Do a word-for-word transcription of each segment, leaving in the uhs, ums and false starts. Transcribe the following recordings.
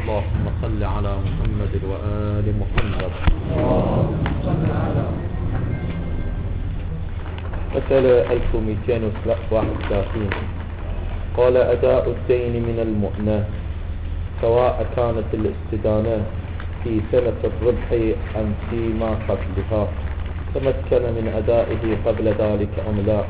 اللهم صل على محمد وآل محمد. مسألة ألف ومئتين وواحد وثلاثين. قال أداء الدين من المؤنة سواء كانت الاستدانة في سنة الربح أم فيما قبلها، تمكن من أدائه قبل ذلك أم لا؟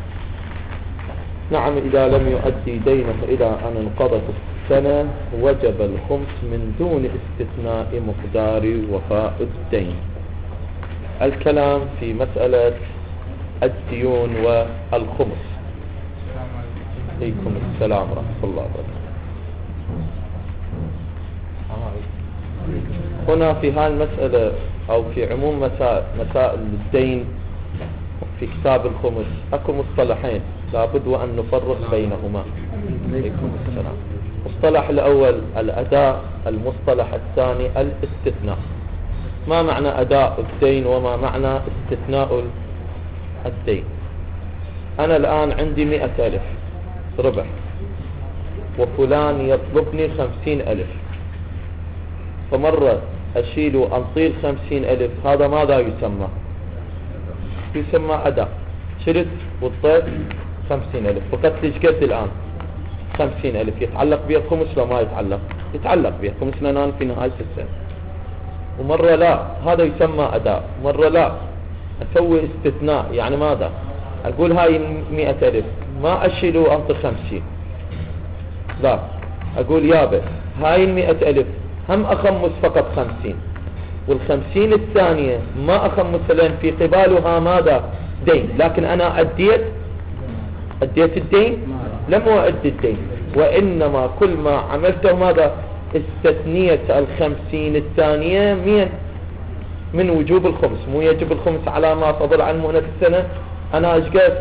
نعم، إذا لم يؤدي دينه إلى أن انقضت السنة وجب الخمس من دون استثناء مقدار وفاء الدين. الكلام في مسألة الديون والخمس. عليكم السلام ورحمة الله وبركاته. هنا في هذه المسألة أو في عموم مسائل, مسائل الدين في كتاب الخمس أكو مصطلحين لابد وأن نفرق بينهما. عليكم السلام. المصطلح الأول الأداء، المصطلح الثاني الاستثناء. ما معنى أداء الدين وما معنى استثناء الدين؟ أنا الآن عندي مئة ألف ربح وفلان يطلبني خمسين ألف، فمرة أشيل وأنطيل خمسين ألف، هذا ماذا يسمى؟ يسمى أداء. شلت وطيت خمسين ألف، فقط ليش قد الآن خمسين ألف، يتعلق بها الخمس لو ما يتعلق؟ يتعلق بها الخمس لأنان في نهاية السنة. ومرة لا، هذا يسمى أداء. مرة لا، أسوي استثناء. يعني ماذا؟ أقول هاي مئة ألف ما أشيل وأنطي خمسين، لا، أقول يابس هاي المئة ألف هم أخمس فقط خمسين، والخمسين الثانية ما أخمس لأن في قبالها ماذا؟ دين. لكن أنا أديت أديت الدين؟ لم أؤدي الدين، وإنما كل ما عملته ماذا؟ استثنية الخمسين الثانية من من وجوب الخمس. مو يجب الخمس على ما فضل عن مؤنة السنة. أنا أشقت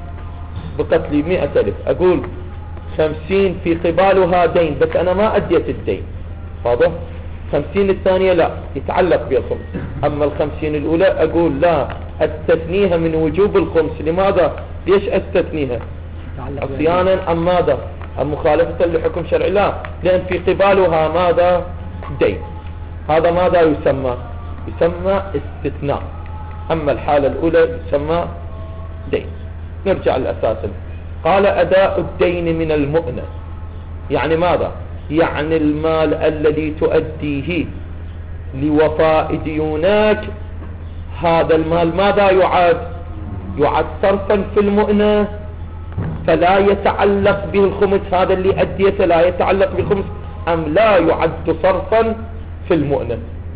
بقت لي مئة ألف، أقول خمسين في قبالها دين بس أنا ما أديت الدين، واضح؟ خمسين الثانية لا، يتعلق بها الخمس. أما الخمسين الأولى أقول لا، أستثنيها من وجوب الخمس. لماذا؟ ليش أستثنيها؟ عصيانا أم ماذا؟ أم مخالفة لحكم شرعي؟ لا، لأن في قبالها ماذا؟ دين. هذا ماذا يسمى؟ يسمى استثناء. أما الحالة الأولى يسمى دين. نرجع للأساس. قال أداء الدين من المؤنة، يعني ماذا؟ يعني المال الذي تؤديه لوفاء ديونك، هذا المال ماذا يعد؟ يعد صرفا في المؤنة، فلا يتعلق به الخمس. هذا اللي أديته لا يتعلق بالخمس، أم لا يعد صرفا في المؤنة.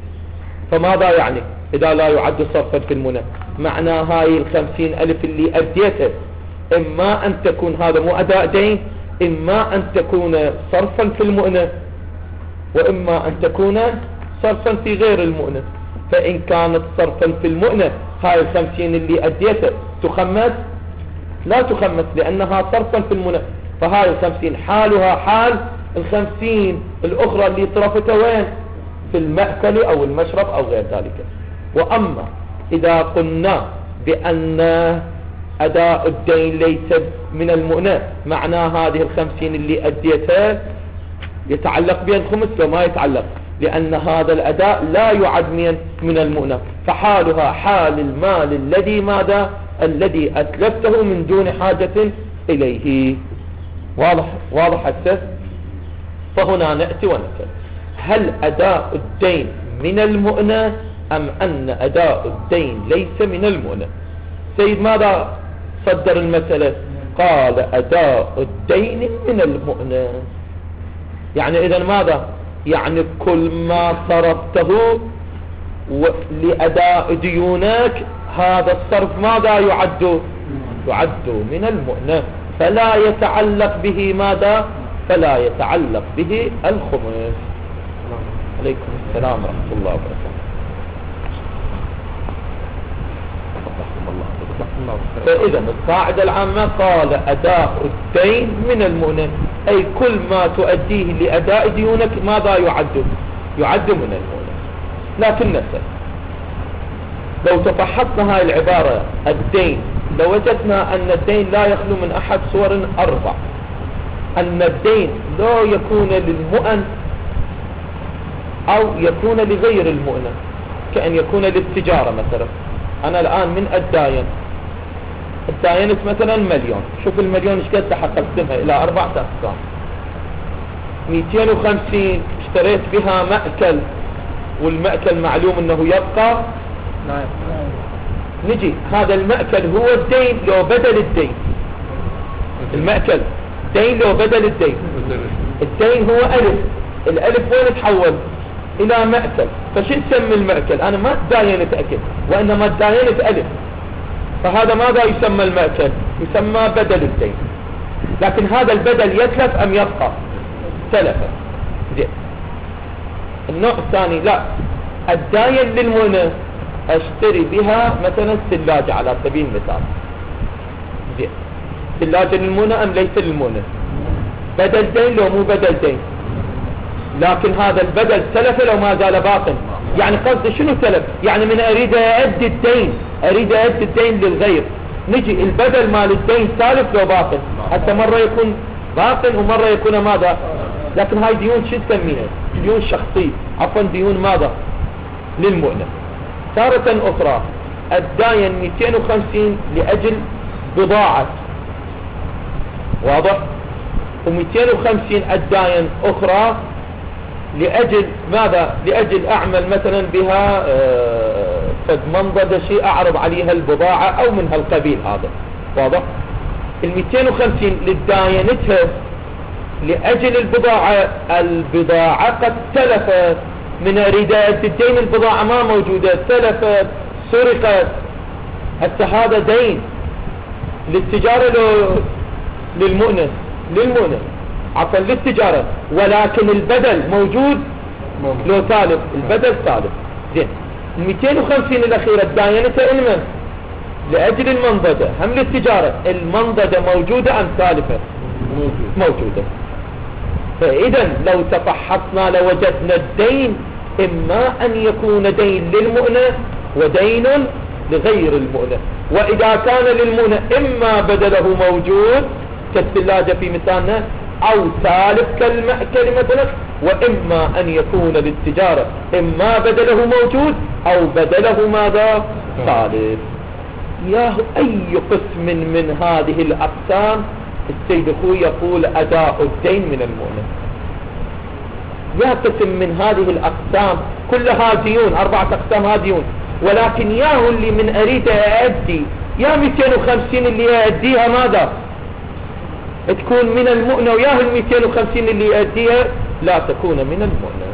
فماذا يعني إذا لا يعد صرفا في المؤنة؟ معنى هاي الخمسين ألف اللي أديته إما أن تكون هذا مو أداء دين، إما أن تكون صرفا في المؤنة، وإما أن تكون صرفا في غير المؤنة. فإن كانت صرفا في المؤنة هاي الخمسين اللي أديته تخمس؟ لا تخمس، لأنها صرفا في المؤنة. فهاي الخمسين حالها حال الخمسين الأخرى اللي صرفتها وين؟ في المأكل أو المشرب أو غير ذلك. وأما إذا قلنا بأن أداء الدين ليس من المؤنة، معنى هذه الخمسين اللي أديتها يتعلق بها الخمس وما يتعلق، لأن هذا الأداء لا يعد من من المؤنة. فحالها حال المال الذي ماذا؟ الذي أتلفته من دون حاجة إليه. واضح واضح هسه؟ فهنا نأتي ونسأل: هل أداء الدين من المؤنة أم أن أداء الدين ليس من المؤنة؟ سيد ماذا صدر المسألة؟ قال أداء الدين من المؤنة. يعني إذن ماذا؟ يعني كل ما صرفته لأداء ديونك هذا الصرف ماذا يعد؟ يعد من المؤنة، فلا يتعلق به ماذا؟ فلا يتعلق به الخمس. عليكم السلام ورحمة الله وبركاته. فإذا القاعدة العامة قال أداء الدين من المؤنة، أي كل ما تؤديه لأداء ديونك ماذا يعد؟ يعد من المؤنة. لكن نسأل، لو تفحصنا هاي العبارة الدين لوجدنا أن الدين لا يخلو من أحد صور أربع. أن الدين لا يكون للمؤن أو يكون لغير المؤنة، كأن يكون للتجارة مثلا. أنا الآن من الداين الداينت مثلا مليون، شوف المليون ايش قد حقسمها إلى أربعة أقسام. مئتين وخمسين اشتريت بها مأكل، والمأكل معلوم أنه يبقى، نجي هذا المأكل هو الدين لو بدل الدين، المأكل دين لو بدل الدين، الدين هو ألف، الألف وين تحول إلى مأكل، فشو تسمي المأكل؟ أنا ما داينت أكل وإنما داينت ألف، فهذا ماذا يسمى المأكل؟ يسمى بدل الدين. لكن هذا البدل يتلف أم يبقى؟ تلف. زين. النوع الثاني لا، الداين للمؤنة اشتري بها مثلا ثلاجة على سبيل المثال. زين. ثلاجة للمؤنة أم ليس للمؤنة؟ بدل دين لو مو بدل دين؟ لكن هذا البدل تلف لو ما زال باق. يعني قصدي شنو تلف؟ يعني من اريد اادي الدين، اريد اادي الدين للغير، نجي البدل مال الدين سالف لو باق، حتى مرة يكون باق ومرة يكون ماذا؟ لكن هاي ديون شو تسميها؟ ديون شخصية، عفوا ديون ماذا؟ للمؤنة. تارة اخرى الداين مئتين وخمسين لاجل بضاعة، واضح؟ ومئتين وخمسين الداين اخرى لأجل ماذا؟ لأجل أعمل مثلا بها قد منضد شيء أعرض عليها البضاعة أو من هالقبيل هذا، واضح؟ المئتين وخمسين للداينتها لأجل البضاعة، البضاعة قد تلفت، من رداءة الدين البضاعة ما موجودة، تلفت، سرقت، حتى هذا دين للتجارة للمؤنة للمؤنة عفوا للتجارة، ولكن البدل موجود لو ثالث، البدل ثالث. زين. مئتين وخمسين الأخيرة الداينة إلمن لأجل المنضدة، هم للتجارة، المنضدة موجودة أم ثالثة؟ موجودة. فإذا لو تفحصنا لوجدنا الدين إما أن يكون دين للمؤنة ودين لغير المؤنة، وإذا كان للمؤنة إما بدله موجود كالثلاجة في مثالنا أو ثالث كالمأكل مثلا، وإما أن يكون للتجارة إما بدله موجود أو بدله ماذا؟ ثالث. ياه أي قسم من هذه الأقسام السيد أخوي يقول أداء الدين من المؤنة، يا قسم من هذه الأقسام كلها ديون، أربعة أقسام هذه ديون، ولكن ياه اللي من أريد أأدي يا مئتين وخمسين اللي أأديها ماذا؟ تكون من المؤنة، وياه المئتين وخمسين اللي يأديها لا تكون من المؤنة.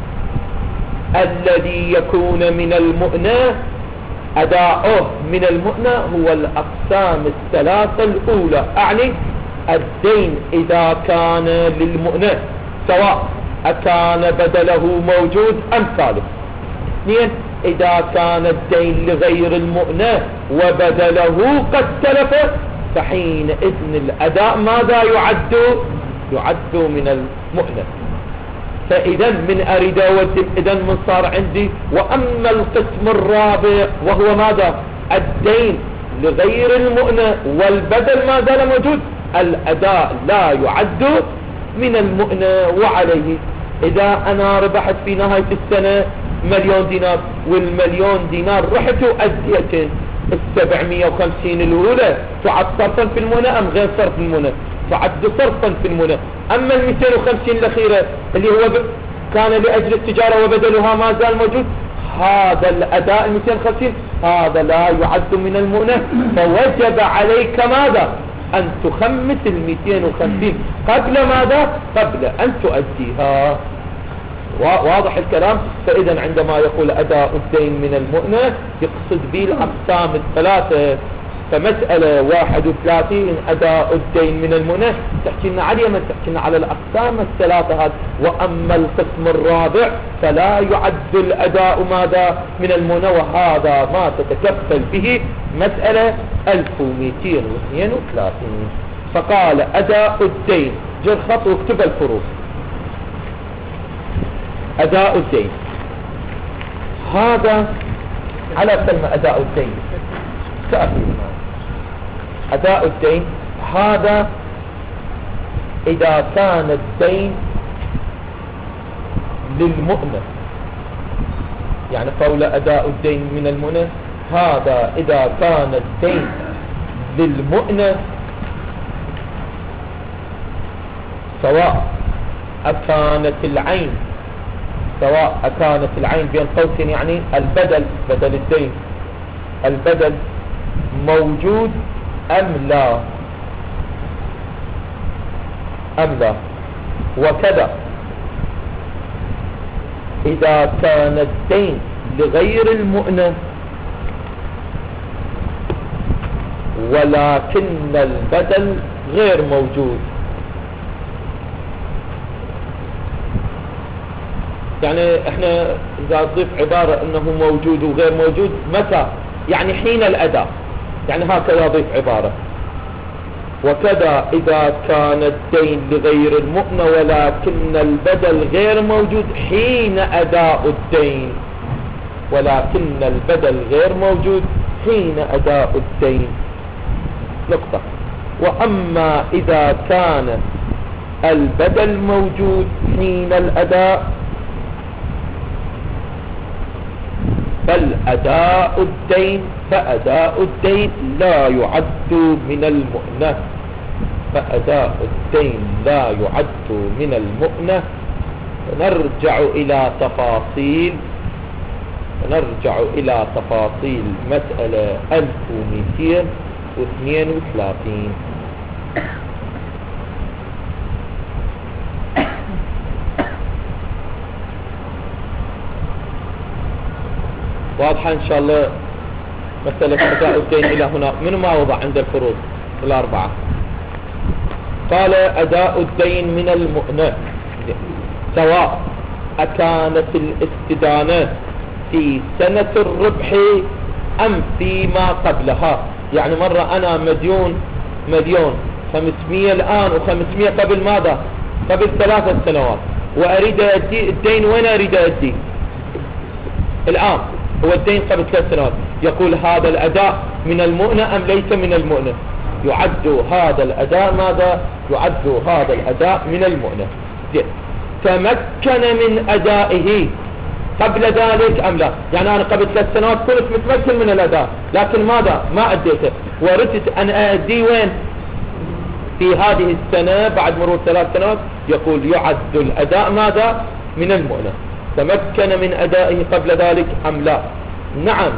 الذي يكون من المؤنة أداؤه من المؤنة هو الأقسام الثلاثة الأولى، أعني الدين إذا كان للمؤنة سواء أكان بدله موجود أم ثالث. اثنين، إذا كان الدين لغير المؤنة وبدله قد تلف، فحين إذن الأداء ماذا يعد؟ يعد من المؤنة. فإذا من أريد أودم إذن من صار عندي. وأما القسم الرابع وهو ماذا؟ الدين لغير المؤنة والبدل ما زال موجود، الأداء لا يعد من المؤنة. وعليه إذا أنا ربحت في نهاية السنة مليون دينار، والمليون دينار رحت وأديت السبعمية وخمسين الأولى، تعد صرفا في المؤنة أم غير صرف المؤنة؟ تعد صرفا في المؤنة. أما المئتين وخمسين الأخيرة اللي هو كان لأجل التجارة وبدلها ما زال موجود، هذا الأداء المئتين وخمسين هذا لا يعد من المؤنة، فوجب عليك ماذا؟ أن تخمس المئتين وخمسين قبل ماذا؟ قبل أن تؤديها. واضح الكلام؟ فإذا عندما يقول أداء الدين من المؤنة يقصد به الأقسام الثلاثة. فمسألة واحد وثلاثين أداء الدين من المؤنة تحكي لنا عليها، ما تحكي لنا على الأقسام الثلاثة هذه. وأما القسم الرابع فلا يعد الأداء ماذا؟ من المؤنة، وهذا ما تتكفل به مسألة ألف ومئتين واثنين وثلاثين. فقال أداء الدين، جر خط واكتب الفروق. أداء الدين هذا على كلمة أداء الدين تأخير. أداء الدين هذا إذا كان الدين للمؤنة يعني قول أداء الدين من المؤنة هذا إذا كان الدين للمؤنة سواء أكانت العين سواء أكانت العين بين قوسين يعني البدل بدل الدين البدل موجود أم لا أم لا وكذا إذا كان الدين لغير المؤنة ولكن البدل غير موجود. يعني احنا اذا نضيف عبارة انه موجود وغير موجود متى يعني حين الاداء يعني هكذا اضيف عبارة وكذا إذا كان الدين لغير المؤنة ولكن البدل غير موجود حين أداء الدين ولكن البدل غير موجود حين أداء الدين نقطة. وأما إذا كان البدل موجود حين الأداء بل أداء الدين فأداء الدين لا يعد من المؤنة فأداء الدين لا يعد من المؤنة. نرجع إلى تفاصيل نرجع إلى تفاصيل مسألة ألف ومئتين واثنين وثلاثين. واضحة إن شاء الله مسألة أداء الدين إلى هنا. من ما وضع عند الفروض الأربعة؟ قال أداء الدين من المؤنة سواء أكانت الاستدانة في سنة الربح أم فيما قبلها. يعني مرة أنا مديون مليون خمسمية الآن وخمسمية قبل ماذا؟ قبل ثلاثة سنوات وأريد أدي الدين. وين أريد أدي؟ الآن هو الدين قبل ثلاث سنوات. يقول هذا الأداء من المؤنة أم ليس من المؤنة؟ يعد هذا الأداء ماذا؟ يعد هذا الأداء من المؤنة. تمكن من أدائه قبل ذلك أم لا؟ يعني أنا قبل ثلاث سنوات كنت متمكن من الأداء لكن ماذا؟ ما أديته وردت أن أدي وين؟ في هذه السنة بعد مرور ثلاث سنوات. يقول يعد الأداء ماذا؟ من المؤنة. تمكن من أدائه قبل ذلك أم لا؟ نعم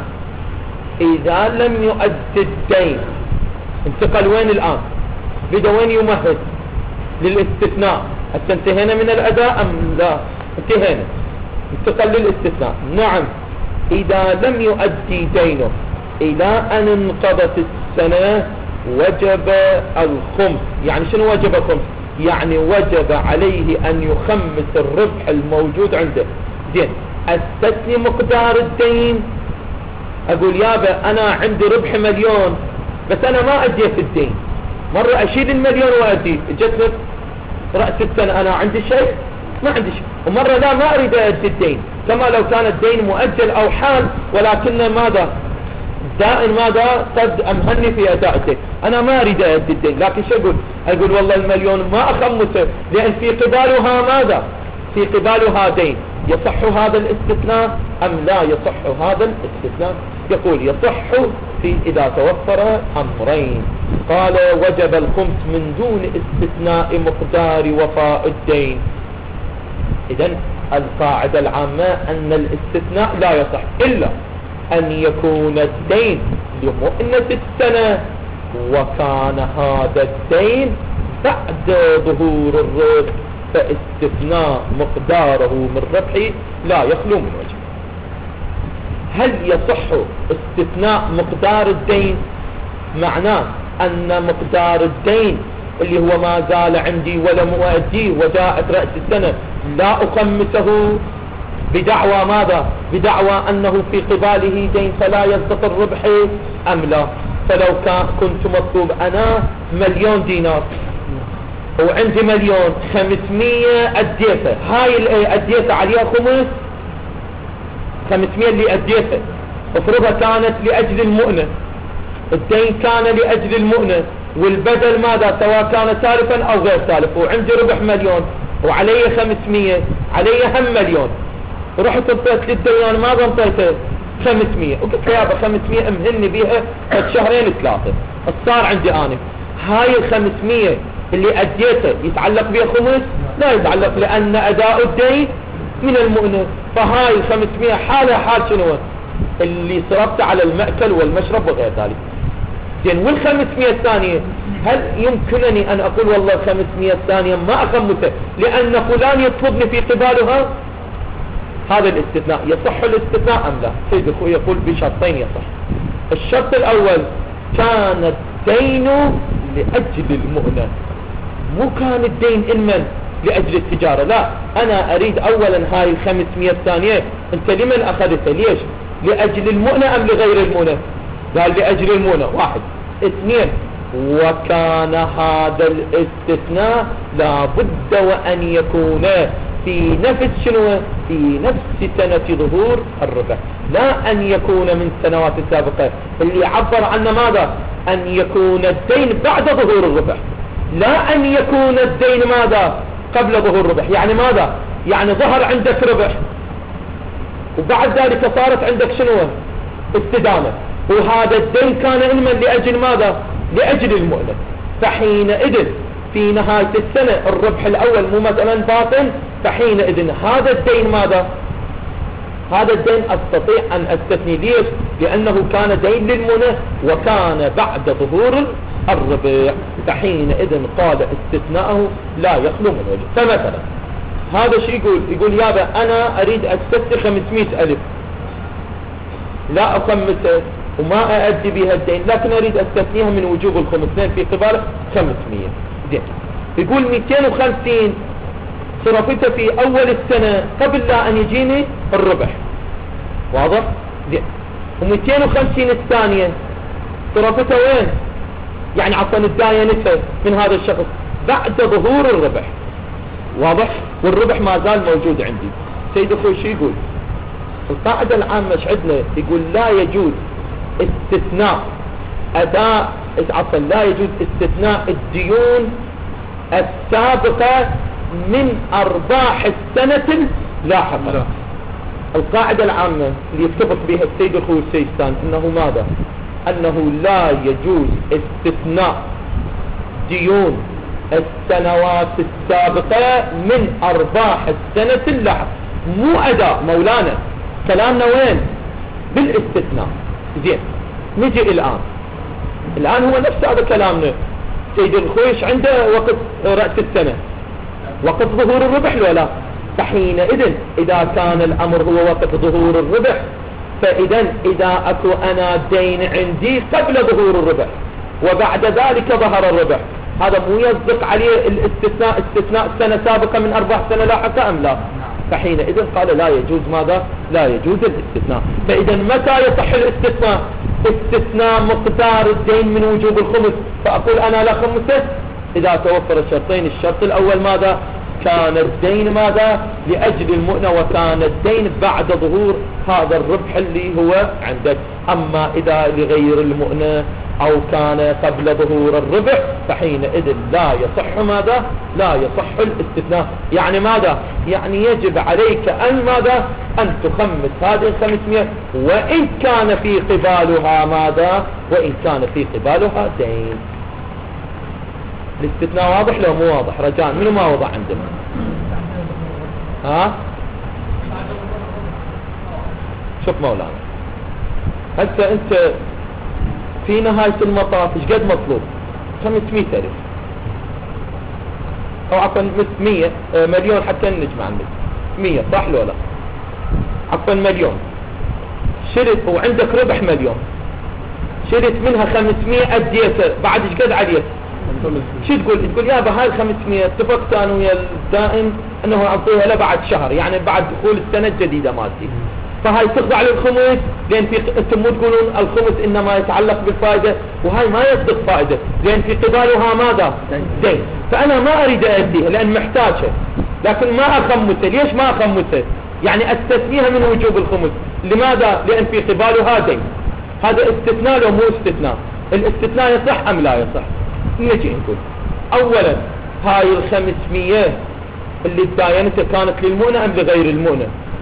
إذا لم يؤدي الدين انتقل وين الآن؟ بدأ وين يمهد للاستثناء. حتى انتهينا من الأداء أم لا؟ انتهينا انتقل للاستثناء. نعم إذا لم يؤدي دينه إلى أن انقضت السنة وجب الخمس. يعني شنو وجب الخمس؟ يعني وجب عليه أن يخمس الربح الموجود عنده. زين استثني مقدار الدين. أقول يابا أنا عندي ربح مليون بس أنا ما أديت الدين. مرة أشيل المليون وأدي جت رأس السنة أنا عندي شيء ما عندي شيء. ومرة لا ما أريد أدي الدين كما لو كان الدين مؤجل أو حال ولكن ماذا دائن ماذا قد أمهني في أداء الدين. أنا ما أريد أدي الدين لكن شو أقول؟ أقول والله المليون ما أخمسه لأن في قبالها ماذا؟ في قبالها دين. يصح هذا الاستثناء أم لا يصح هذا الاستثناء؟ يقول يصح في إذا توفر أمرين. قال وجب الخمس من دون استثناء مقدار وفاء الدين. إذن القاعدة العامة أن الاستثناء لا يصح إلا أن يكون الدين لمؤنة السنة وكان هذا الدين بعد ظهور الربح فاستثناء مقداره من ربحه لا يخلو من وجه. هل يصح استثناء مقدار الدين؟ معناه أن مقدار الدين اللي هو ما زال عندي ولم أؤديه وجاءت رأس السنة لا أخمسه بدعوى ماذا؟ بدعوى أنه في قباله دين فلا يسقط ربحي أم لا؟ فلو كنت مطلوب أنا مليون دينار وعندي مليون خمسمية أديته. هاي اللي أديته عليها خمس خمسمية اللي أديته افرضها كانت لأجل المؤنة. الدين كان لأجل المؤنة والبدل ماذا؟ سواء كان سالفا أو غير سالف. وعندي ربح مليون وعلي خمسمية علي هم مليون. رحت انطيت للديان ماذا انطيته خمسمية، وقلت له يابا خمسمية امهني بيها قد شهرين ثلاثة. صار عندي انا هاي الخمسمية اللي اديته يتعلق بها خمس؟ لا يتعلق، لان اداء الدين من المؤنة. فهاي الخمسمية حالها حال شنو؟ اللي صرفت على المأكل والمشرب وغير ذلك. زين والخمسمية الثانية هل يمكنني ان اقول والله الخمسمية الثانية ما اخمسه لان فلان يطلبني في قبالها؟ هذا الاستثناء يصح الاستثناء ام لا؟ سيد اخوي يقول بشرطين يصح. الشرط الاول كان الدين لاجل المؤنة، مو كان الدين انمن لاجل التجارة. لا، انا اريد اولا هاي الخمسمية الثانية انت لمن اخذتها؟ ليش؟ لاجل المؤنة ام لغير المؤنة؟ قال لاجل المؤنة. واحد. اثنين، وكان هذا الاستثناء لابد وان يكون في نفس شنو؟ في نفس سنة ظهور الربح، لا ان يكون من سنوات سابقة. اللي عبر عنه ماذا؟ ان يكون الدين بعد ظهور الربح، لا ان يكون الدين ماذا؟ قبل ظهور الربح. يعني ماذا؟ يعني ظهر عندك ربح وبعد ذلك صارت عندك شنو؟ استدامة، وهذا الدين كان علما لأجل ماذا؟ لأجل المؤنة. فحينئذ في نهاية السنة الربح الأول مو مثلا باطن، فحينئذ هذا الدين ماذا؟ هذا الدين أستطيع أن أستثني. ليش؟ لأنه كان دين للمؤنة وكان بعد ظهور الربح، فحينئذ قال استثناءه لا يخلو من وجه. فمثلا هذا شيء يقول يقول يابا أنا أريد أستثني خمسمائة ألف، لا أخمسه وما أؤدي بها الدين، لكن أريد أستثنيها من وجوب الخمسين في قباله خمسمائة. زين، يقول مئتين وخمسين صرفته في أول السنة قبل لا أن يجيني الربح، واضح؟ زين، ومئتين وخمسين الثانية صرفته وين؟ يعني عفوا الداينته من هذا الشخص بعد ظهور الربح، واضح؟ والربح ما زال موجود عندي. سيد أخوي شو يقول؟ القاعدة العامة ايش عندنا؟ يقول لا يجوز استثناء أداء عفوا لا يجوز استثناء الديون السابقة من أرباح السنة اللاحقة. القاعدة العامة اللي يتفق بها السيد الخوي السيستان انه ماذا؟ انه لا يجوز استثناء ديون السنوات السابقة من أرباح السنة اللاحقة. مو أداء مولانا، كلامنا وين؟ بالاستثناء. زين، نجي الآن الآن هو نفس هذا كلامنا. سيد الخويش عنده وقت رأس السنة، وقت ظهور الربح لو لا؟ فحينئذ إذا كان الأمر هو وقت ظهور الربح، فإذا إذا أكو أنا دين عندي قبل ظهور الربح وبعد ذلك ظهر الربح، هذا مو يصدق عليه الاستثناء استثناء سنة سابقة من أربع سنة لاحقة أم لا؟ فحينئذ قال لا يجوز ماذا؟ لا يجوز الاستثناء. فإذا متى يصح الاستثناء؟ استثناء مقدار الدين من وجوب الخمس، فأقول أنا لا خمسه إذا توفر الشرطين. الشرط الأول ماذا؟ كان الدين ماذا؟ لأجل المؤنة، وكان الدين بعد ظهور هذا الربح اللي هو عندك. أما إذا لغير المؤنة أو كان قبل ظهور الربح فحينئذ لا يصح ماذا؟ لا يصح الاستثناء. يعني ماذا؟ يعني يجب عليك أن ماذا؟ أن تخمس هذه الخمسمائة وإن كان في قبالها ماذا؟ وإن كان في قبالها دين. الاستثناء واضح لو مو واضح؟ رجاء منو ما وضع عندنا؟ ها؟ شوف مولانا، هسه انت في نهاية المطاف ايش قد مطلوب؟ خمسمائة ألف او عفوا مية مليون حتى نجمع المثل مية، صح لو لا؟ عفوا مليون شريت وعندك ربح مليون، شريت منها خمسمائة اديتها، بعد ايش قد عليك؟ شو تقول؟ تقول يابا هاي الخمسمائة اتفقت انا ويا الدائن انه اعطيها له بعد شهر، يعني بعد دخول السنة الجديدة مالتي، فهاي تخضع للخمس. لان في انتم مو تقولون الخمس انما يتعلق بالفائدة، وهاي ما يصدق فائدة لان في قبالها ماذا؟ دين. فانا ما اريد ااديها لان محتاجها، لكن ما اخمسها. ليش ما اخمسها؟ يعني استثنيها من وجوب الخمس. لماذا؟ لان في قبالها دين. هذا استثناء لو مو استثناء؟ الاستثناء يصح ام لا يصح؟ نجي نقول اولا هاي الخمسمية اللي تداينتها كانت للمؤنة ام لغير المؤنة؟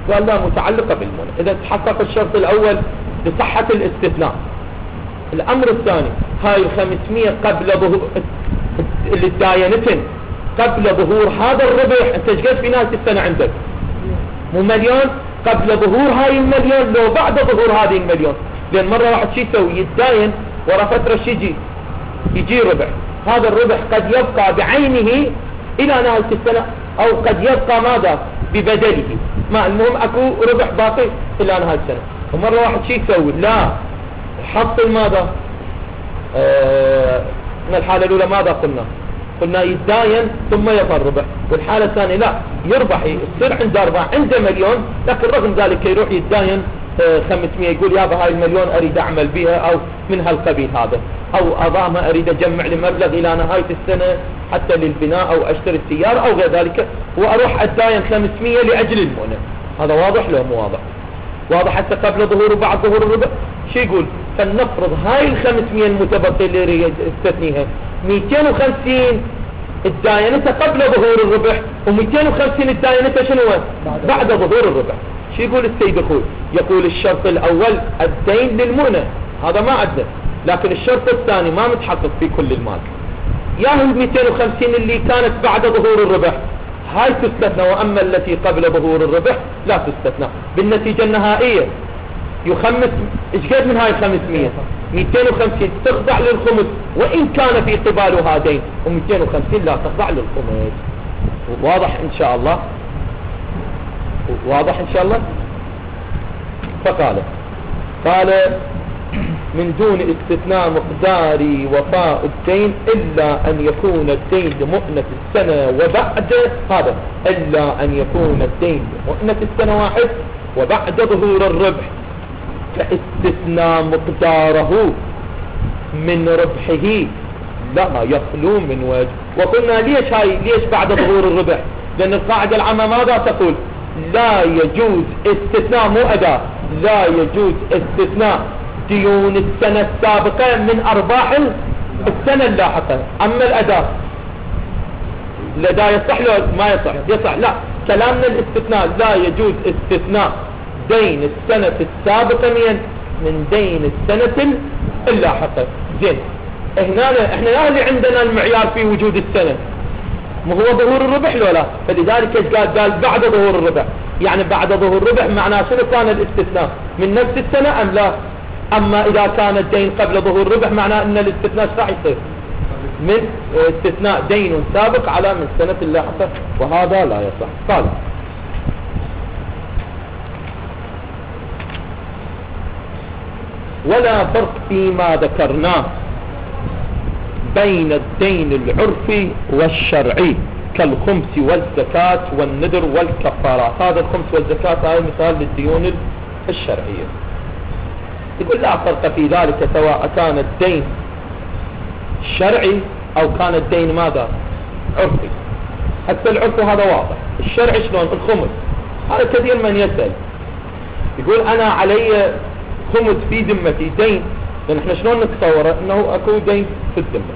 قال لا متعلقة بالمنى. إذا تحقق الشرط الأول بصحة الاستثناء. الأمر الثاني هاي الخمسمية قبل ظهور اللي داينتن قبل ظهور هذا الربح. انت ايش قد في نهاية السنة عندك؟ مو مليون قبل ظهور هاي المليون لو بعد ظهور هذه المليون. لأن مرة واحد شي يسوي يتداين ورا فترة شي يجي يجي ربح. هذا الربح قد يبقى بعينه إلى نهاية السنة أو قد يبقى ماذا ببدله. ما المهم أكو ربح باقي إلى نهاية السنة. ومرة واحد شي يسوي لا حط الماذا آه من الحالة الأولى ماذا قلنا قلنا يتداين ثم يظهر ربح. والحالة الثانية لا يربح يصير عنده أرباح عنده مليون لكن رغم ذلك يروح يتداين خمسمية يقول يابا هاي المليون أريد أعمل بها أو من هالقبيل هذا أو أضامها أريد أجمع لمبلغ إلى نهاية السنة حتى للبناء أو أشتري السيارة أو غير ذلك وأروح أتداين خمسمية لأجل المؤنة. هذا واضح لو مو واضح؟ واضح حتى قبل ظهور وبعد ظهور الربح. شو يقول؟ فلنفرض هاي الخمسمية المتبقية اللي استثنيها مئتين وخمسين الداينتها قبل ظهور الربح ومئتين وخمسين الداينتها شنو بعد ظهور الربح. شو يقول السيد اخوي؟ يقول الشرط الاول الدين للمؤنة هذا ما عندنا لكن الشرط الثاني ما متحقق في كل المال. يا ال مئتين وخمسين اللي كانت بعد ظهور الربح هاي تستثنى واما التي قبل ظهور الربح لا تستثنى. بالنتيجة النهائية يخمس ايش قد من هاي خمسمية مئتين وخمسين تخضع للخمس وان كان في قبالها دين ومئتين وخمسين لا تخضع للخمس. واضح ان شاء الله؟ واضح ان شاء الله؟ فقال قال من دون استثناء مقدار وفاء الدين إلا أن يكون الدين لمؤنة السنة وبعد هذا إلا أن يكون الدين لمؤنة السنة واحد وبعد ظهور الربح فاستثناء مقداره من ربحه لا يخلو من وجه. وقلنا ليش هاي ليش بعد ظهور الربح؟ لأن القاعدة العامة ماذا تقول؟ لا يجوز استثناء مو أداء لا يجوز استثناء ديون السنة السابقة من أرباح السنة اللاحقة. أما الأداء الأداء يصح له ما يصح؟ يصح. لا كلامنا الاستثناء لا يجوز استثناء دين السنة السابقة من من دين السنة اللاحقة. زين هنا احنا يا اللي عندنا المعيار في وجود السنة ما هو ظهور الربح لو لا. فلذلك ايش قال؟ قال بعد ظهور الربح. يعني بعد ظهور الربح معناه شنو كان الاستثناء من نفس السنة أم لا؟ أما إذا كان الدين قبل ظهور الربح معناه أن الاستثناء راح يصير من استثناء دين سابق على من سنة اللاحقة وهذا لا يصح. قال ولا فرق فيما ذكرناه بين الدين العرفي والشرعي كالخمس والزكاة والنذر والكفارات. هذا الخمس والزكاة هذا مثال للديون الشرعية. يقول لا فرق في ذلك سواء كان الدين شرعي أو كان الدين ماذا عرفي. حتى العرفي هذا واضح. الشرعي شلون؟ الخمس هذا كثير من يسأل يقول أنا علي خمس في ذمتي دين. لأن احنا شلون نتصوره انه اكو دين في الذمة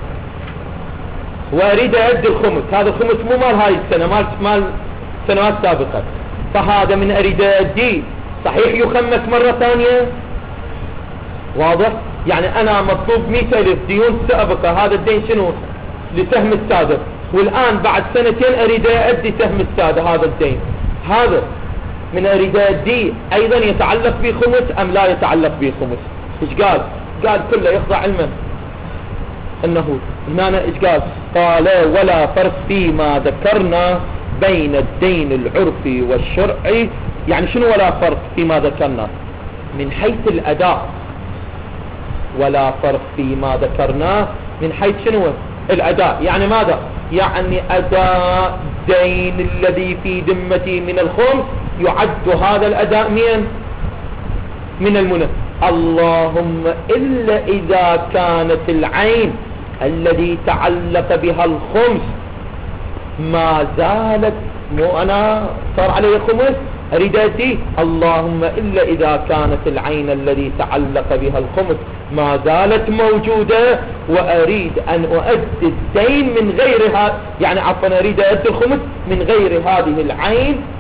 واريد أدي الخمس. هذا الخمس مو مال هاي السنة مال مال سنوات سابقة فهذا من أريد أدي صحيح يخمس مرة ثانية. واضح؟ يعني أنا مطلوب مئة ألف ديون سابقة هذا الدين شنو لسهم السادة والآن بعد سنتين أريد أدي سهم السادة هذا الدين هذا من أريد أدي أيضا يتعلق به خمس أم لا يتعلق به خمس؟ إيش قال؟ قال كله يخضع علما أنه هنا إيش قال؟ قال ولا فرق فيما ذكرنا بين الدين العرفي والشرعي. يعني شنو ولا فرق فيما ذكرنا؟ من حيث الأداء ولا فرق فيما ذكرناه من حيث شنو الأداء. يعني ماذا؟ يعني أداء دين الذي في ذمتي من الخمس يعد هذا الأداء من من المنى اللهم إلا إذا كانت العين الذي تعلق بها الخمس ما زالت مو أنا صار علي خمس أريد أدي اللهم إلا إذا كانت العين الذي تعلق بها الخمس ما زالت موجودة وأريد أن أؤدي الدين من غيرها. يعني عفوا أريد أؤدي الخمس من غير هذه العين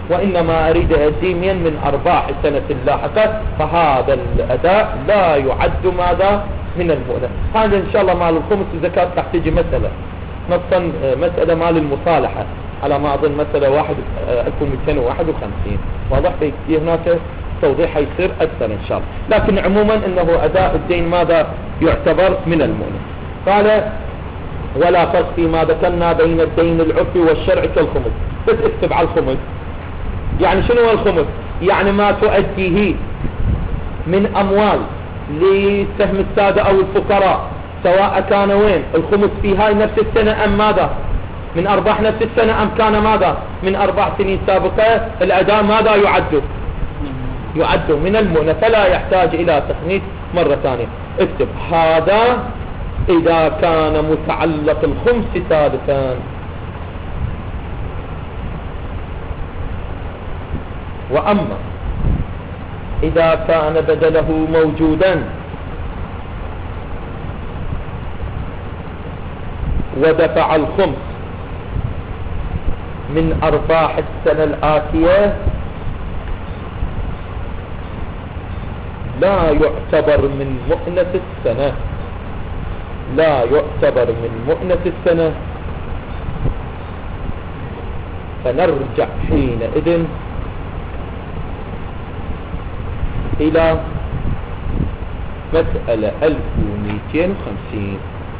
وإنما أريد أدي مين من أرباح السنة اللاحقة، فهذا الأداء لا يعد ماذا من المؤنة. هذا إن شاء الله مال الخمس الزكاة تحتاج مسألة نصا مسألة مال المصالحة على ما أظن مسألة واحد ألف ومئتين وواحد وخمسين، واضح؟ في هناك توضيح يصير أكثر إن شاء الله. لكن عموما أنه أداء الدين ماذا يعتبر من المؤنة. قال ولا فرق فيما ذكرنا بين الدين العرفي والشرعي كالخمس. بس اكتب على الخمس. يعني شنو هو الخمس؟ يعني ما تؤديه من أموال لسهم السادة أو الفقراء، سواء كان وين الخمس في هاي نفس السنة أم ماذا من أرباح نفس السنة، أم كان ماذا من أربع سنين سابقة، الأداء ماذا يعد يعد من المؤنة، فلا يحتاج إلى تخميس مرة ثانية. اكتب هذا إذا كان متعلق الخمس ثالثا. وأما إذا كان بدله موجودا ودفع الخمس من أرباح السنة الآتية لا يعتبر من مؤنة السنة، لا يعتبر من مؤنة السنة. فنرجع حينئذ إلى مسألة ألف ومئتين وخمسين.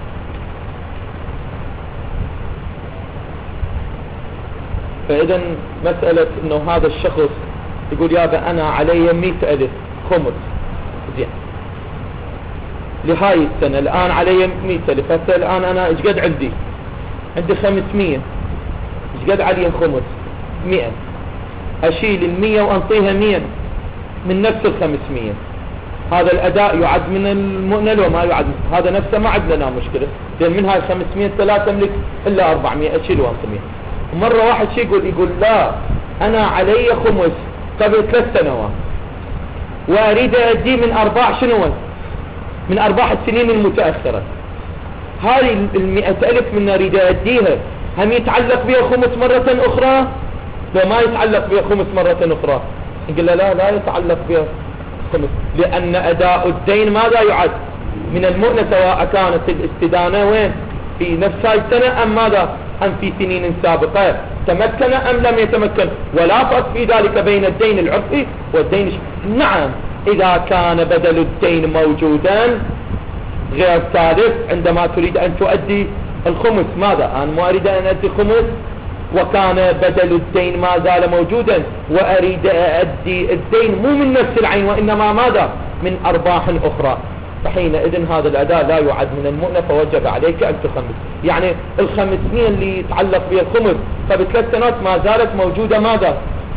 فإذا مسألة إنه هذا الشخص يقول يابا أنا علي مئة ألف خمس، زين لهاي السنة الآن علي مئة ألف، هسه الآن أنا إيش قد عندي؟ عندي خمسمية، إيش قد علي خمس؟ مئة. أشيل المية وأنطيها مين من نفس الخمسمية. هذا الأداء يعد من المؤنة لو ما يعد؟ هذا نفسه ما عندنا مشكلة، لأن من هاي الخمسمية لا تملك إلا أربعمية، أشيل وأنطيها. مرة واحد شي يقول يقول لا أنا علي خمس قبل ثلاث سنوات وأريد أدي من أرباح شنو؟ من أرباح السنين المتأخرة. هذه المئة ألف من أريد أديها هم يتعلق بها خمس مرة أخرى؟ لو ما يتعلق بها خمس مرة أخرى يقول لا لا يتعلق بها خمس، لأن أداء الدين ماذا يعد من المؤنة، سواء كانت الاستدانة وين في نفس هاي السنة أم ماذا أم في سنين سابقة، تمكن أم لم يتمكن. ولا فرق في ذلك بين الدين العرفي والدين الش... نعم إذا كان بدل الدين موجودا غير ثالث، عندما تريد أن تؤدي الخمس ماذا أنا ما أريد أن أدي خمس وكان بدل الدين ما زال موجودا وأريد أدي الدين مو من نفس العين وإنما ماذا من أرباح أخرى، فحينئذ هذا الأداء لا يعد من المؤنة، فوجب عليك أن تخمس. يعني الخمسمية اللي يتعلق بها الخمس فبثلاث سنوات ما زالت موجودة ماذا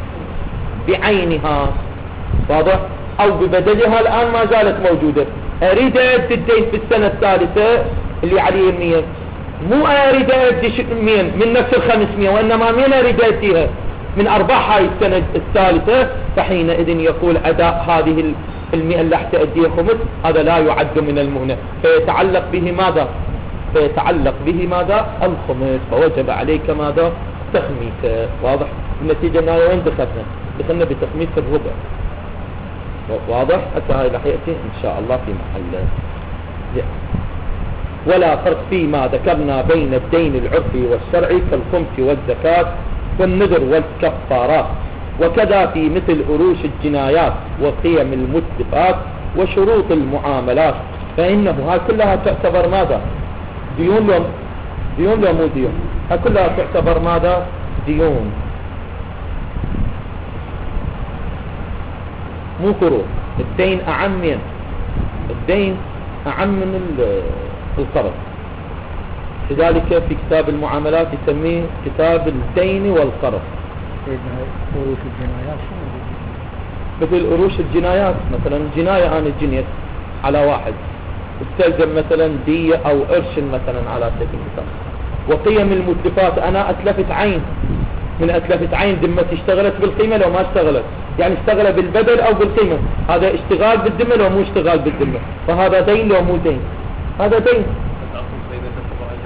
بعينها، واضح؟ أو ببدلها الآن ما زالت موجودة. أريد أدي الدين في السنة الثالثة اللي عليه المية، مو أريد أدي مين من نفس الخمسمية وإنما مين أريد أديها من أرباح هاي السنة الثالثة، فحينئذ يقول أداء هذه المئة اللي تأديها خمس هذا لا يعد من المؤنة، فيتعلق به ماذا فيتعلق به ماذا الخمس، فوجب عليك ماذا تخميسه. واضح؟ النتيجة أنها وين دخلنا دخلنا بتخميس الربع، واضح؟ حتى هاي رح يأتي إن شاء الله في محل. ولا فرق فيما ذكرنا بين الدين العرفي والشرعي كالخمس والزكاة والنذر والكفارات، وكذا في مثل أروش الجنايات وقيم المتلفات وشروط المعاملات، فإنه هاي كلها تعتبر ماذا ديون لو ديون لو مو ديون، هاي كلها تعتبر ماذا ديون مو قروض. الدين أعم من الدين أعم من القرض، لذلك في كتاب المعاملات يسميه كتاب الدين والقرض. أروش الجنايات مثل أروش الجنايات، مثلا جناية أنا جنيت على واحد استلزم مثلا دية أو قرش مثلا على سبيل المثال. وقيم المتلفات أنا أتلفت عين، من أتلفت عين ذمتي اشتغلت بالقيمة لو ما اشتغلت، يعني اشتغل بالبدل أو بالقيمة، هذا اشتغال بالذمة لو مو اشتغال بالذمة، فهذا دين لو مو دين، هذا دين.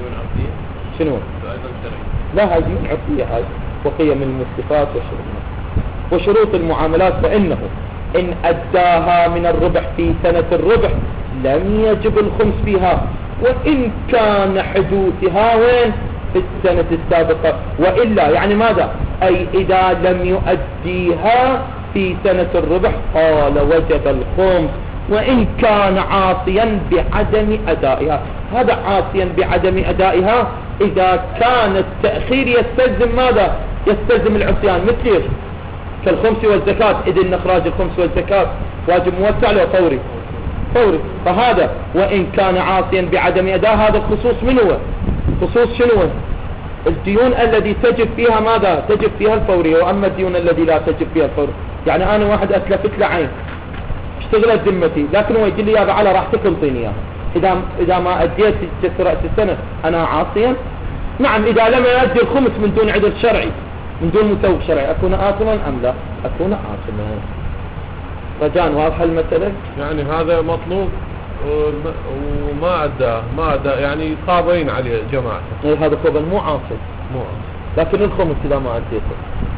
شنو؟ لا هاي ديون عرفية هاي، وقيم المتلفات وشغلنا. وشروط المعاملات فإنه إن أداها من الربح في سنة الربح لم يجب الخمس فيها، وإن كان حدوثها وين في السنة السابقة، وإلا يعني ماذا؟ أي إذا لم يؤديها في سنة الربح قال وجب الخمس وإن كان عاصيا بعدم أدائها. هذا عاصيا بعدم أدائها إذا كان التأخير يستلزم ماذا؟ يستلزم العصيان، مثل إيش؟ كالخمس والزكاة، إذ إن إخراج الخمس والزكاة واجب موسع له فوري فوري. فهذا وإن كان عاصيا بعدم أداء، هذا الخصوص من هو؟ خصوص شنو؟ الديون الذي تجب فيها ماذا؟ تجب فيها الفورية. وأما الديون الذي لا تجب فيها الفورية، يعني أنا واحد أتلفت له عين اشتغلت ذمتي، لكن هو يقول لي يا على راحتك انطيني اياها، إذا إذا ما أديت رأس السنة أنا عاصيا؟ نعم. إذا لم يؤدي الخمس من دون عذر شرعي، من دون متوب شرعي، أكون آثما أم لا؟ أكون آثما. رجاء واضحة المسألة؟ يعني هذا مطلوب وما أدى ما أدى يعني قابين عليه جماعة. إيه هذا قبل مو عاصي، مو عاصي. لكن الخمس إذا ما أديته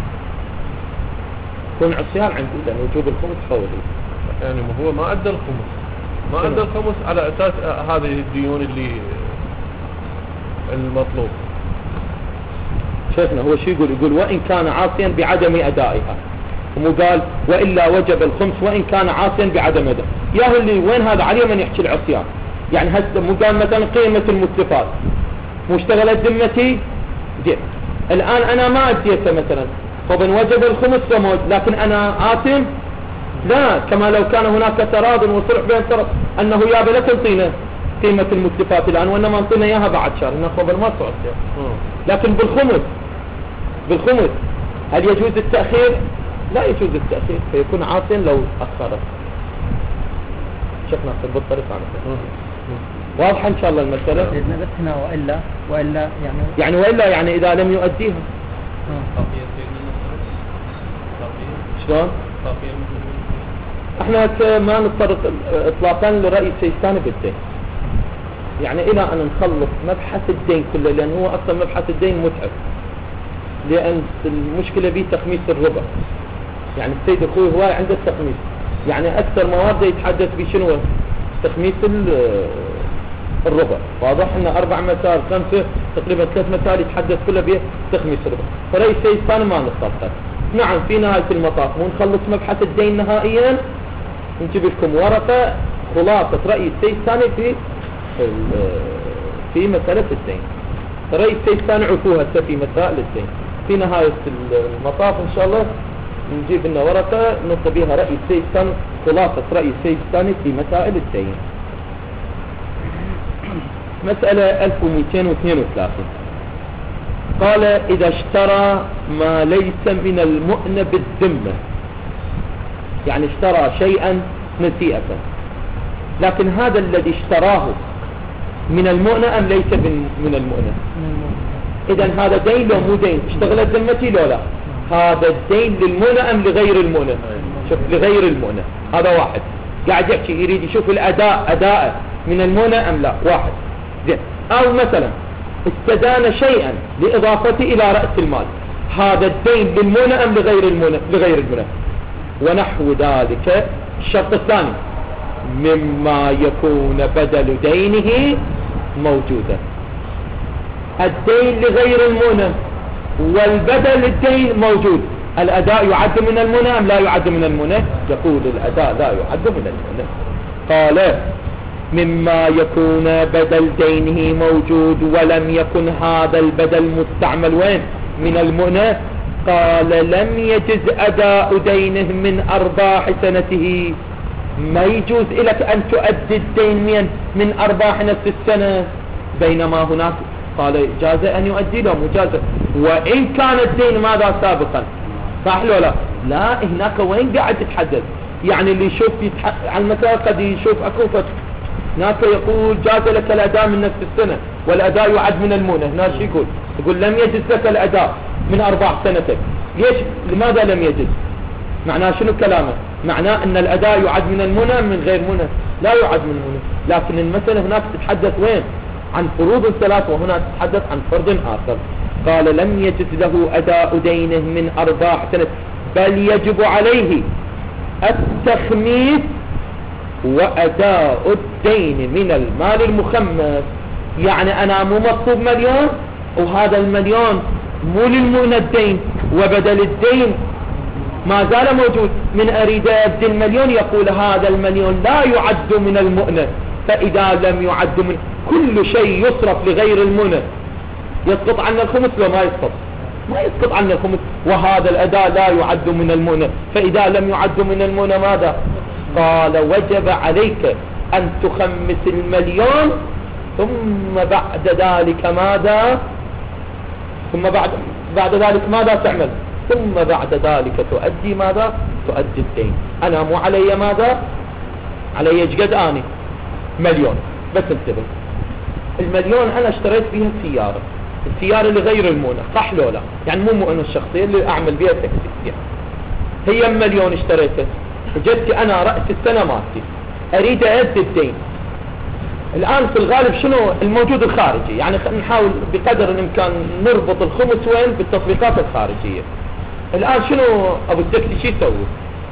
يكون عصيان عندي، لأن وجوب الخمس فوري. يعني هو ما أدى الخمس ما أدى الخمس على أساس هذه الديون اللي المطلوب. شيخنا هو شو يقول؟ يقول وإن كان عاصيا بعدم أدائها، ومو قال وإلا وجب الخمس وإن كان عاصيا بعدم أداء. يا اللي وين هذا عليه من يحكي العصيان؟ يعني هسه مو قال مثلا قيمة المتلفات مو اشتغلت ذمتي زين، الآن أنا ما أديته مثلا، طبعا وجب الخمس وموجب، لكن أنا آثم؟ لا، كما لو كان هناك تراض وصلح بين طرف أنه يا لا تنطينا قيمة المتلفات الآن وإنما انطينا إياها بعد شهر، إنه قبل ما صعد. لكن بالخمس بالخمس هل يجوز التأخير؟ لا يجوز التأخير، فيكون عاصيا لو أخرت. شفنا في بالطريقة عنه. واضحة إن شاء الله المسألة؟ سيدنا بس هنا وإلا وإلا يعني يعني وإلا يعني إذا لم يؤديها. شلون؟ احنا ما نتطرق اطلاقا لرأي سيستاني بالدين، يعني الى ان نخلص مبحث الدين كله، لان هو اصلا مبحث الدين متعب، لان المشكلة به تخميس الربا. يعني السيد اخوي هو عنده التخميس، يعني اكثر مواد يتحدث بشنو؟ تخميس الربا. واضح ان اربع مسائل خمسة تقريبا ثلاث مسائل يتحدث كله به تخميس الربا. فرأي سيستاني ما نتطرق. نعم في نهاية المطاف ونخلص مبحث الدين نهائيا، نجيب لكم ورقة خلاصة رأي السيستاني في في مسألة الدين. رأي السيستاني عفوها في مسائل الدين. في نهاية المطاف إن شاء الله نجيب لنا ورقة نطلب بها رأي السيستاني، خلاصة رأي السيستاني في مسائل الدين. مسألة ألف ومئتين واثنين وثلاثين قال إذا اشترى ما ليس من المؤنة بالذمة، يعني اشترى شيئا نسيئة، لكن هذا الذي اشتراه من المؤنة أم ليس من المؤنة؟ إذن هذا دين لو مو دين؟ اشتغلت ذمتي لو لا؟ هذا الدين للمؤنة أم لغير المؤنة؟ شوف لغير المؤنة. هذا واحد قاعد يحكي يريد يشوف الأداء أداء من المؤنة أم لا. واحد زين. أو مثلا استدان شيئا لإضافته إلى رأس المال، هذا الدين للمؤنة أم لغير المؤنة؟ لغير المؤنة. ونحو ذلك الشرط الثاني مما يكون بدل دينه موجودا. الدين لغير المؤنة والبدل الدين موجود، الأداء يعد من المؤنة أم لا يعد من المؤنة؟ يقول الأداء لا يعد من المؤنة. قال مما يكون بدل دينه موجود ولم يكن هذا البدل مستعمل وين؟ من المؤنة. قال لم يجز أداء دينه من أرباح سنته. ما يجوز لك أن تؤدي الدين من, من أرباح نفس السنة، بينما هناك قال جاز أن يؤدي له مجازة وإن كان الدين ماذا سابقا. صح لو لا؟ لا هناك وين قاعد تتحدث؟ يعني اللي يشوف يتح... على المسألة قد يشوف أكو فتح هناك يقول جاز لك الأداء من نفس السنة والأداء يعد من المؤنة. هناك شو يقول؟ يقول لم يجز لك الأداء من أربع سنتك. ليش؟ لماذا لم يجز؟ معناه شنو كلامه؟ معناه أن الأداء يعد من المؤنة من غير منى؟ لا يعد من المؤنة. لكن المسألة هناك تتحدث وين؟ عن فروض ثلاث، وهنا تتحدث عن فرض آخر. قال لم يجز له أداء دينه من أرباح سنة بل يجب عليه التخميس وأداء الدين من المال المخمس. يعني أنا مو مطلوب مليون وهذا المليون مو للمؤنة الدين وبدل الدين ما زال موجود، من أريد أدي المليون يقول هذا المليون لا يعد من المؤنة، فإذا لم يعد من كل شيء يصرف لغير المؤنة يسقط عنا الخمس لو ما يسقط ما يسقط عنا الخمس، وهذا الأداء لا يعد من المؤنة، فإذا لم يعد من المؤنة ماذا؟ قال وجب عليك أن تخمس المليون ثم بعد ذلك ماذا؟ ثم بعد بعد ذلك ماذا تعمل؟ ثم بعد ذلك تؤدي ماذا؟ تؤدي الدين. أنا مو علي ماذا؟ علي ايش اني؟ مليون. بس انتبه، المليون أنا اشتريت بها السيارة، السيارة لغير المؤنة، صح لو لا؟ يعني مو مؤنة الشخصية اللي أعمل بها تاكسي، هي مليون اشتريتها، جدت أنا رأس السنة مالتي أريد أدي الدين. الآن في الغالب شنو الموجود الخارجي؟ يعني نحاول بقدر الإمكان نربط الخمس وين بالتطبيقات الخارجية. الآن شنو أبو التاكسي شو يسوي؟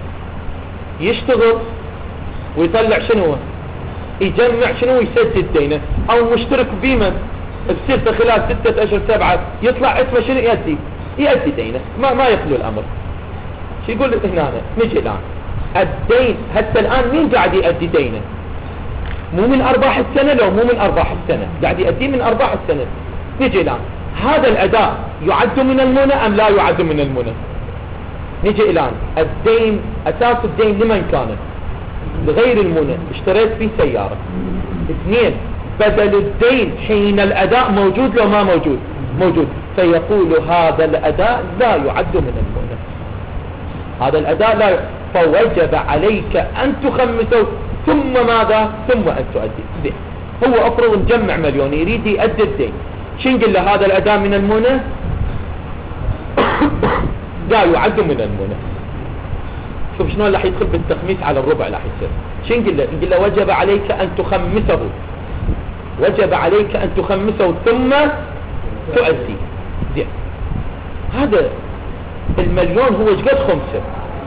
يشتغل ويطلع شنو؟ يجمع شنو يسدد دينه، أو مشترك بيمن بسته خلال ستة أشهر سبعة يطلع اسمه شنو يأدي؟ يأدي دينه، ما ما يخلو الأمر. شو يقول هنا؟ نجي الآن الدين حتى الآن مين قاعد يأدي دينه؟ مو من أرباح السنة، لو مو من أرباح السنة قاعد يأدي من أرباح السنة. نجي الآن هذا الأداء يعد من المنى أم لا يعد من المنى؟ نجي الآن الدين أساس الدين لمن كان؟ لغير المنى، اشتريت فيه سيارة. اثنين، بدل الدين حين الأداء موجود لو ما موجود؟ موجود، فيقول هذا الأداء لا يعد من المنى، هذا الأداء لا ي... فوجب عليك أن تخمسه ثم ماذا؟ ثم أن تؤدي. هو أفرض مجمع مليون يريد يؤدي الدين، شو نقول له؟ هذا الأداء من المنى لا يعد من المنى. شوف شلون راح يدخل بالتخميس على الربع، راح يصير شو نقول له؟ نقول له وجب عليك أن تخمسه، وجب عليك أن تخمسه ثم تؤدي. زين، هذا المليون هو ايش قد خمسه؟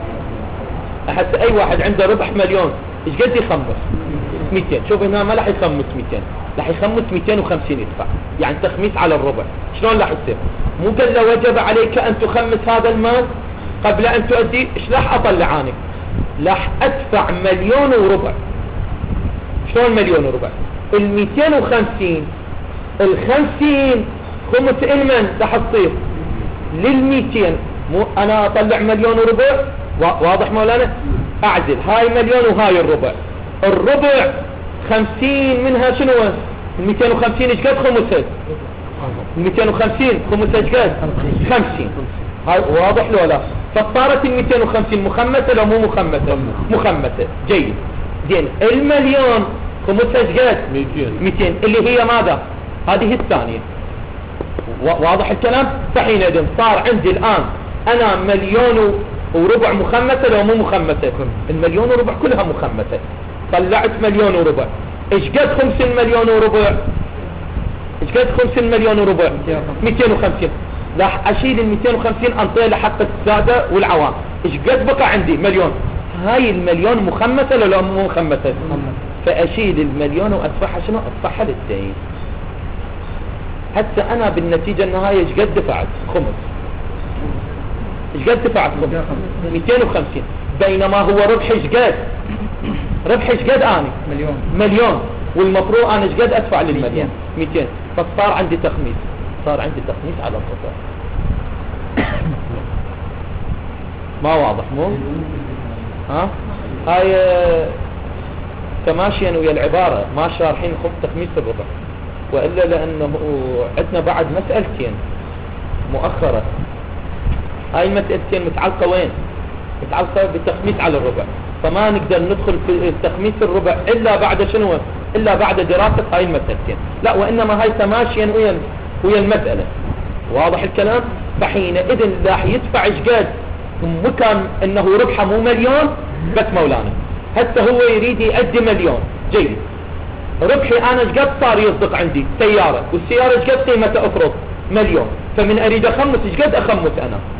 حتى أي واحد عنده ربح مليون ايش قد يخمس؟ مئتين. شوف هنا ما راح يخمس مئتين، راح يخمس مئتين وخمسين يدفع، يعني تخميس على الربع. شلون راح يصير؟ مو قال له وجب عليك أن تخمس هذا المال قبل أن تؤدي؟ ايش راح أطلع أنا؟ راح أدفع مليون وربع. شلون مليون وربع؟ المئتين وخمسين الخمسين خمس المن راح تصير للمئتين، مو أنا أطلع مليون وربع، واضح مولانا؟ أعزل هاي مليون وهاي الربع، الربع خمسين منها شنو؟ المئتين وخمسين ايش قد خمسة؟ المئتين وخمسين خمسة ايش قد؟ خمسين. هاي واضح لو لا؟ فصارت المئتين وخمسين مخمسة لو مو مخمسة؟ مخمسة. جيد. زين، المليون خمسة ايش قد؟ مئتين، اللي هي ماذا؟ هذه الثانية. واضح الكلام؟ فحينئذ صار عندي الآن أنا مليون وربع مخمسة لو مو مخمسة؟ المليون وربع كلها مخمسة. طلعت مليون وربع، ايش قد خمس المليون وربع؟ ايش قد خمس المليون وربع؟ مئتين وخمسين. راح اشيل ال مئتين وخمسين انطيله حق السادة والعوام، ايش قد بقى عندي؟ مليون. هاي المليون مخمسة لو مو مخمسة؟ فاشيل المليون وادفعها شنو؟ ادفعها للدين. حتى انا بالنتيجة النهاية ايش قد دفعت؟ خمس. ايش قد دفعت؟ خمس. مئتين وخمسين. بينما هو ربح ايش قد؟ ربح ايش قد اني؟ مليون. مليون، والمفروض انا ايش قد ادفع للمليون؟ مئتين. فصار عندي تخميس، صار عندي تخميس على الربع. ما واضح مو؟ ها؟ هاي تماشيا ويا العبارة ما شارحين خط تخميس الربع، وإلا لأنه عندنا بعد مسألتين مؤخرة. هاي المسألتين متعلقة وين؟ متعلقة بالتخميس على الربع، فما نقدر ندخل في تخميس الربع إلا بعد شنو؟ إلا بعد دراسة هاي المسألتين. لا، وإنما هاي تماشيا ويا ويا المسألة. واضح الكلام؟ فحينئذ راح يدفع ايش قد؟ مكان انه ربحه مو مليون بس مولانا، حتى هو يريد يؤدي مليون. جيد، ربحي انا ايش قد صار يصدق عندي؟ سيارة، والسيارة ايش قد قيمتها؟ افرض مليون، فمن اريد اخمس ايش قد اخمس انا؟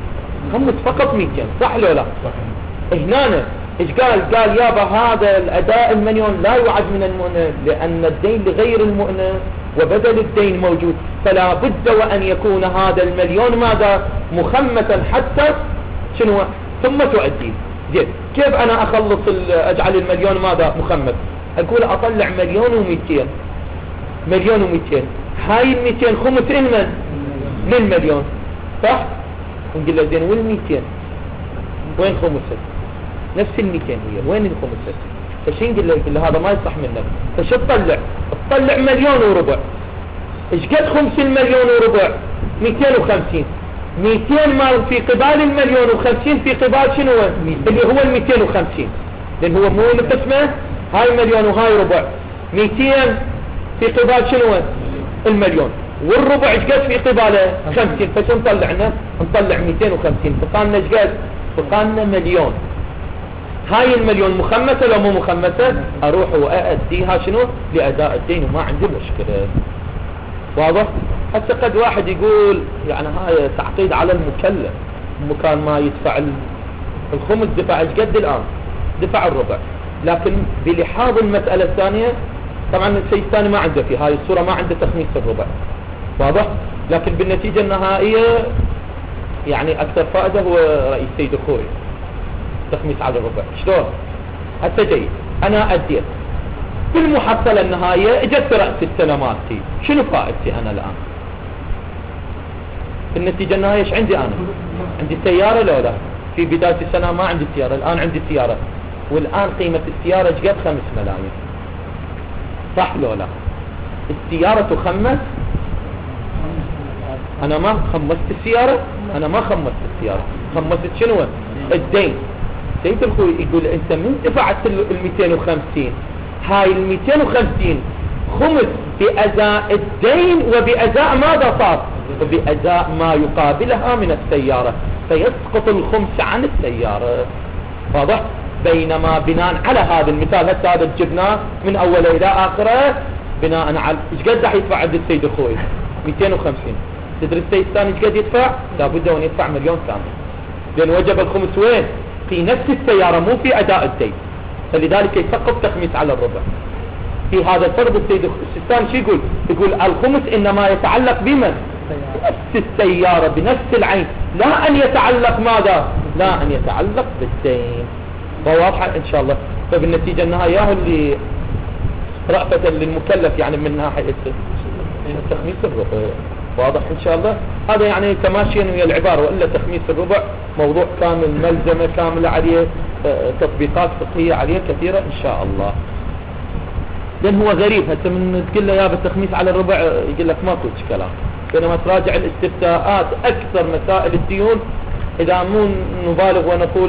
خمس فقط مئتين، صح لو لا؟ هنا ايش قال؟ قال يابا هذا الاداء المليون لا يعد من المؤنة لان الدين لغير المؤنة وبدل الدين موجود، فلا بد وان يكون هذا المليون ماذا؟ مخمسا حتى شنو ثم تؤدي. زين كيف انا اخلص اجعل المليون ماذا؟ مخمس. اقول اطلع مليون ومئتين، مليون ومئتين، هاي المئتين خمس لمن؟ للمليون، صح؟ نقول له زين والمئتين وين خمسة؟ نفس المئتين هي، وين الخمسة؟ فشي نقول له؟ يقول له هذا ما يصح منك. فش تطلع؟ تطلع مليون وربع. ايش قد خمس المليون وربع؟ مئتين وخمسين. مئتين مال في قبال المليون وخمسين في قبال شنو؟ اللي هو المئتين وخمسين، لان هو مو مقسمه هاي مليون وهاي ربع. مئتين في قبال شنو؟ المليون، والربع ايش قد في قباله؟ خمسين. فشو نطلعنا؟ نطلع مئتين وخمسين، بقالنا ايش قد؟ بقالنا مليون. هاي المليون مخمسة لو مو مخمسة؟ اروح وأأديها شنو؟ لأداء الدين وما عندي مشكلة. واضح؟ حتى قد واحد يقول يعني هاي تعقيد على المكلف، مكان ما يدفع الخمس دفع ايش قد الآن؟ دفع الربع، لكن بلحاظ المسألة الثانية طبعا الشيء الثاني ما عنده في هاي الصورة، ما عنده تخميس الربع. واضح؟ لكن بالنتيجة النهائية يعني أكثر فائدة هو رئيس سيد الخوي تخميس على الربع. شلون؟ حتى جيد أنا أديت بالمحصلة النهائية اجت رأس السنة مالتي، شنو فائدتي أنا الآن؟ بالنتيجة النهائية ايش عندي أنا؟ عندي سيارة لو لا؟ في بداية السنة ما عندي سيارة، الآن عندي سيارة، والآن قيمة السيارة ايش قد؟ خمس ملايين، صح لو لا؟ السيارة تخمس؟ أنا ما خمست السيارة، أنا ما خمست السيارة، خمست شنو؟ الدين. سيد الخوي يقول أنت من دفعت المئتين وخمسين، هاي المئتين وخمسين خمس بأداء الدين وبأداء ماذا صار؟ وبأداء ما يقابلها من السيارة، فيسقط الخمس عن السيارة. واضح؟ بينما بناء على هذا المثال هسه هذا جبناه من أوله إلى آخره بناء على ايش قد راح يدفع عند السيد الخوي؟ مئتين وخمسين. تدري السيد الثاني ايش قد يدفع؟ لابد ان يدفع مليون كامل، لان وجب الخمس وين؟ في نفس السيارة مو في أداء الدين، فلذلك يسقط تخميس على الربع. في هذا الفرض السيد السيستان شو يقول؟ يقول الخمس إنما يتعلق بمن؟ بنفس السيارة بنفس العين، لا أن يتعلق ماذا؟ لا أن يتعلق بالدين. وواضحة إن شاء الله. فبالنتيجة النهاية اللي رأفة للمكلف يعني من ناحية تخميس الربع. واضح إن شاء الله. هذا يعني تماشيا ويا العبارة، وإلا تخميس الربع موضوع كامل ملزمة كاملة عليه، تطبيقات فقهية عليه كثيرة إن شاء الله. لأن هو غريب هسه من تقول له يا بالتخميس على الربع يقول لك ماكو كلام، بينما تراجع الاستفتاءات أكثر مسائل الديون إذا مو نبالغ ونقول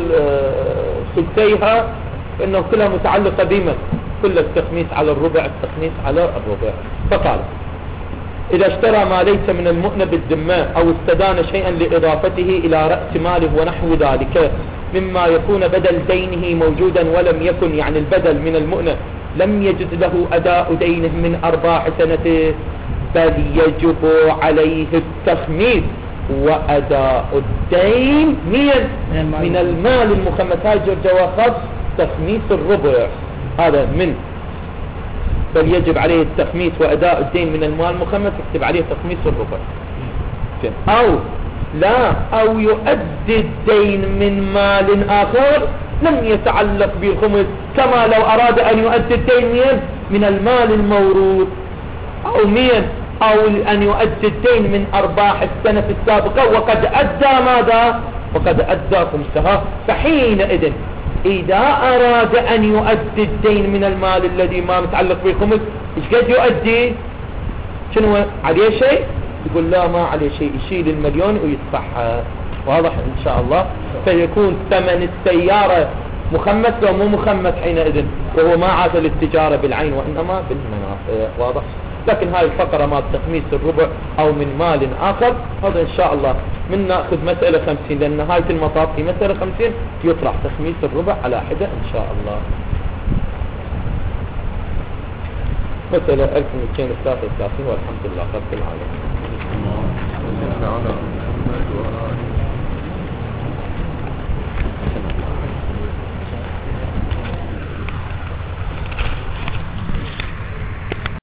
سلسيها فإنه كلها متعلقة بمن؟ كل التخميس على الربع، التخميس على الربع. فقال إذا اشترى ما ليس من المؤنة بالذمة أو استدان شيئا لإضافته إلى رأس ماله ونحو ذلك مما يكون بدل دينه موجودا ولم يكن يعني البدل من المؤنة لم يجد له أداء دينه من أرباح سنته، بل يجب عليه التخميس وأداء الدين من من المال المخمس. هاي جواز تخميس الربع، هذا من بل يجب عليه التخميس وأداء الدين من المال المخمس، يكتب عليه تخميس الربع. أو لا أو يؤدي الدين من مال آخر لم يتعلق بالخمس، كما لو أراد أن يؤدي الدين من من المال الموروث، أو من أو أن يؤدي الدين من أرباح السنة السابقة وقد أدى ماذا؟ وقد أدى خمسها. فحينئذ إذا أراد أن يؤدي الدين من المال الذي ما متعلق بالخمس إيش قد يؤدي؟ شنو عليه شيء؟ يقول لا ما عليه شيء، يشيل المليون ويدفعها. واضح إن شاء الله. فيكون ثمن السيارة مخمس لو مو مخمس حينئذ، وهو ما عاد للتجارة بالعين وإنما بالمنافع. واضح. لكن هاي الفقرة ما تخميس الربع أو من مال آخر هذا إن شاء الله من نأخذ مسألة خمسين، لأن نهاية المطاف في مسألة خمسين يطرح تخميس الربع على حدة إن شاء الله. مسألة ألف ومئتين وثلاثة وثلاثين والحمد لله رب العالمين.